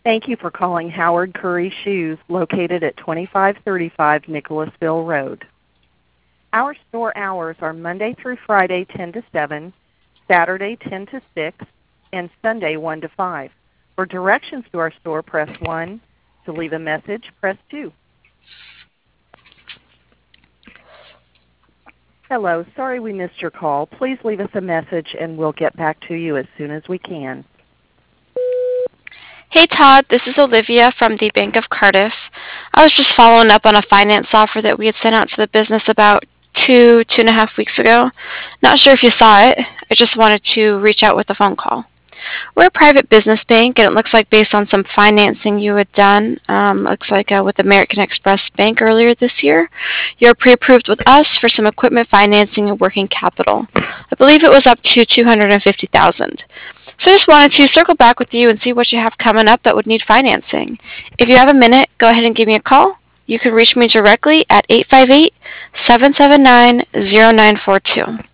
Thank you for calling Howard Curry Shoes, located at 2535 Nicholasville Road. Our store hours are Monday through Friday 10 to 7, Saturday 10 to 6, and Sunday 1 to 5. For directions to our store, press 1. To leave a message, press 2. Hello, sorry we missed your call. Please leave us a message and we'll get back to you as soon as we can. Hey Todd, this is Olivia from the Bank of Cardiff. I was just following up on a finance offer that we had sent out to the business about two and a half weeks ago. Not sure if you saw it. I just wanted to reach out with a phone call. We're a private business bank, and it looks like based on some financing you had done, with American Express Bank earlier this year, you're pre-approved with us for some equipment financing and working capital. I believe it was up to $250,000. So I just wanted to circle back with you and see what you have coming up that would need financing. If you have a minute, go ahead and give me a call. You can reach me directly at 858-779-0942.